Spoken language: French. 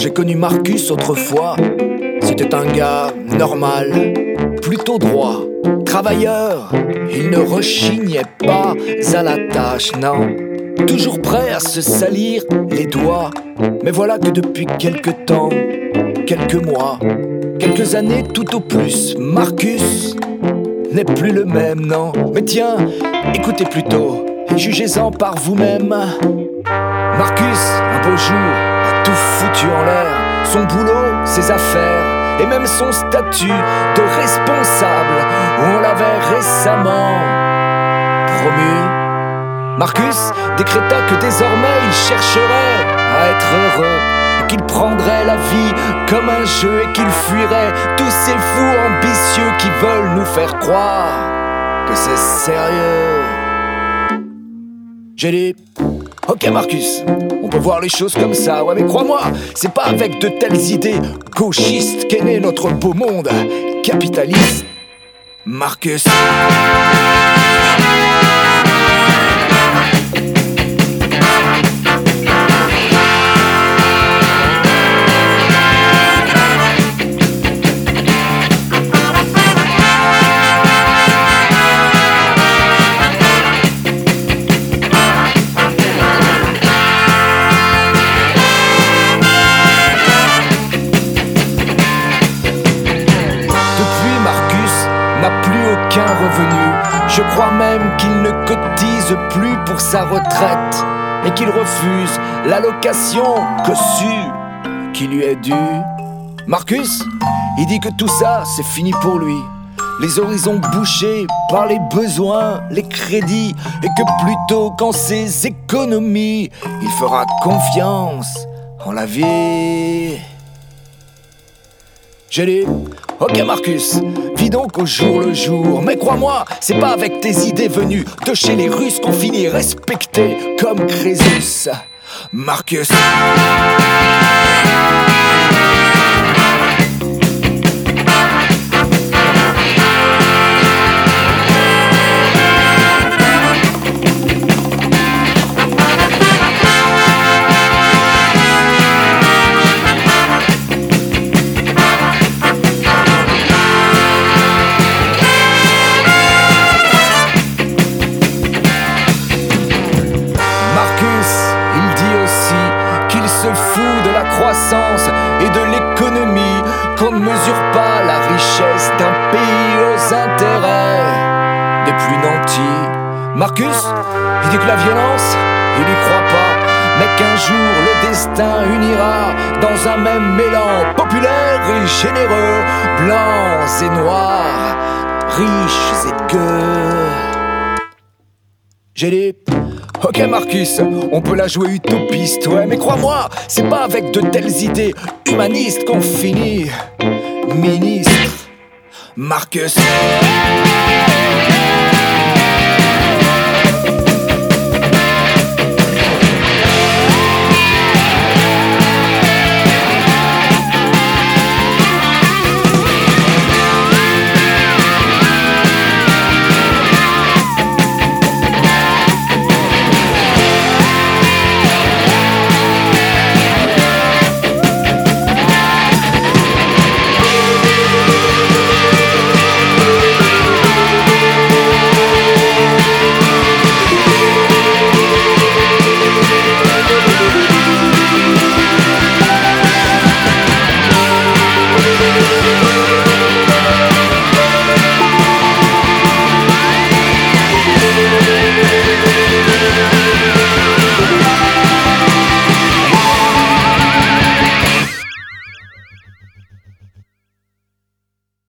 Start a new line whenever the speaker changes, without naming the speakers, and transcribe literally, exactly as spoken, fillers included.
j'ai connu Marcus autrefois. C'était un gars normal, plutôt droit, travailleur. Il ne rechignait pas à la tâche, non. Toujours prêt à se salir les doigts. Mais voilà que depuis quelque temps, quelques mois, quelques années tout au plus, Marcus n'est plus le même, non. Mais tiens, écoutez plutôt et jugez-en par vous-même. Marcus, un beau jour, a tout foutu en l'air. Son boulot, ses affaires et même son statut de responsable où on l'avait récemment promu. Marcus décréta que désormais il chercherait à être heureux, qu'il prendrait la vie comme un jeu et qu'il fuirait tous ces fous ambitieux qui veulent nous faire croire que c'est sérieux. J'ai dit, ok Marcus, on peut voir les choses comme ça, ouais mais crois-moi, c'est pas avec de telles idées gauchistes qu'est né notre beau monde capitaliste. Marcus. N'a plus aucun revenu. Je crois même qu'il ne cotise plus pour sa retraite et qu'il refuse l'allocation cossue qui lui est due. Marcus, il dit que tout ça, c'est fini pour lui. Les horizons bouchés par les besoins, les crédits, et que plutôt qu'en ses économies, il fera confiance en la vie. J'ai dit, ok Marcus, vis donc au jour le jour. Mais crois-moi, c'est pas avec tes idées venues de chez les Russes qu'on finit respecté comme Crésus. Marcus. Se fout de la croissance et de l'économie, qu'on ne mesure pas la richesse d'un pays aux intérêts des plus nantis. Marcus, il dit que la violence, il y croit pas, mais qu'un jour le destin unira dans un même mélange populaire et généreux, blancs et noirs, riches et gueux. J'ai dit, ok Marcus, on peut la jouer utopiste, ouais, mais crois-moi, c'est pas avec de telles idées humanistes qu'on finit ministre. Marcus.